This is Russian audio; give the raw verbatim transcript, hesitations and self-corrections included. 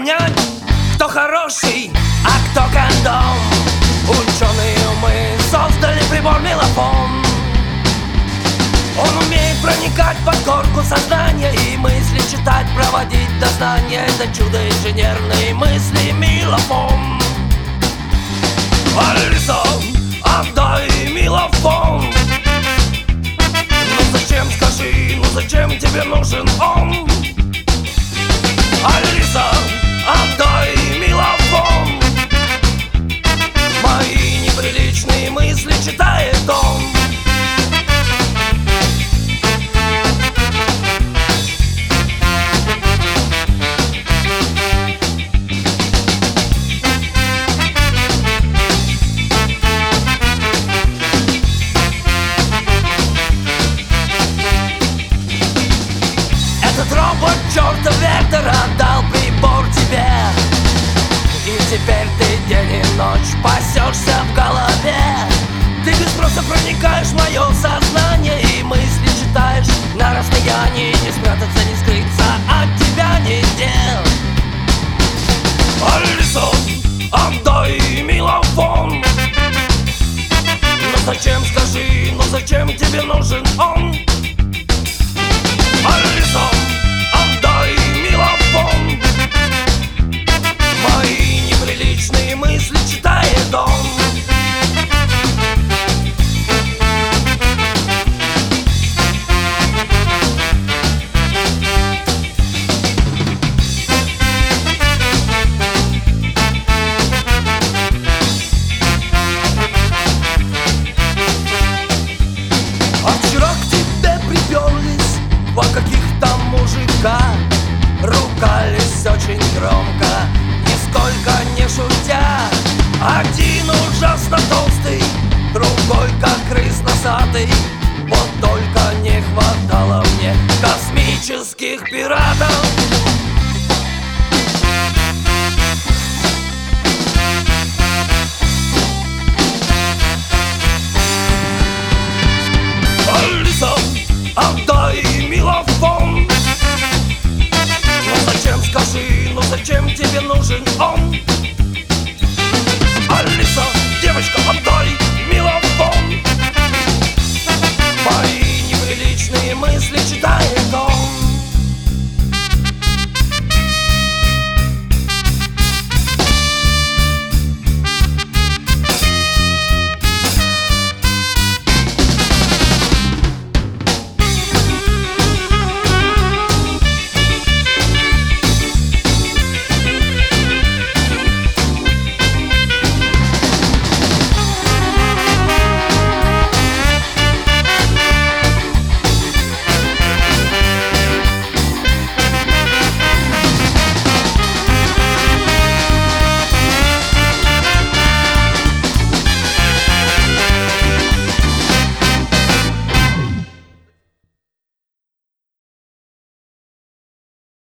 понять, кто хороший, а кто кондом. Ученые мы создали прибор мелофон. Он умеет проникать под корку сознания и мысли читать, проводить до знания. Это чудо инженерной мысли мелофон. Алиса, отдай мелофон. Ну зачем, скажи, ну зачем тебе нужен он? Алиса, отдай мелофон. Мои неприличные мысли читает он. Этот робот чертов Вектор отдал прибор тебе, и теперь ты день и ночь пасешься в голове. Ты без спроса проникаешь в мое сознание и мысли читаешь на расстоянии. Не спрятаться, не скрыться от тебя не дел. Алиса, отдай мелофон. Ну зачем, скажи, ну зачем тебе нужен он? Алиса, отдай мелофон. Мои неприличные мысли читает он. А вчера к тебе приперлись два каких-то мужика, ругались очень громко, нисколько не шутя. Один ужасно толстый, другой как крыс носатый. Вот только не хватало мне космических пиратов. Алиса, отдай мелофон. Ну зачем, скажи, ну зачем тебе нужен он? Алиса, девочка, отдай мелофон. Мои неприличные мысли читает он.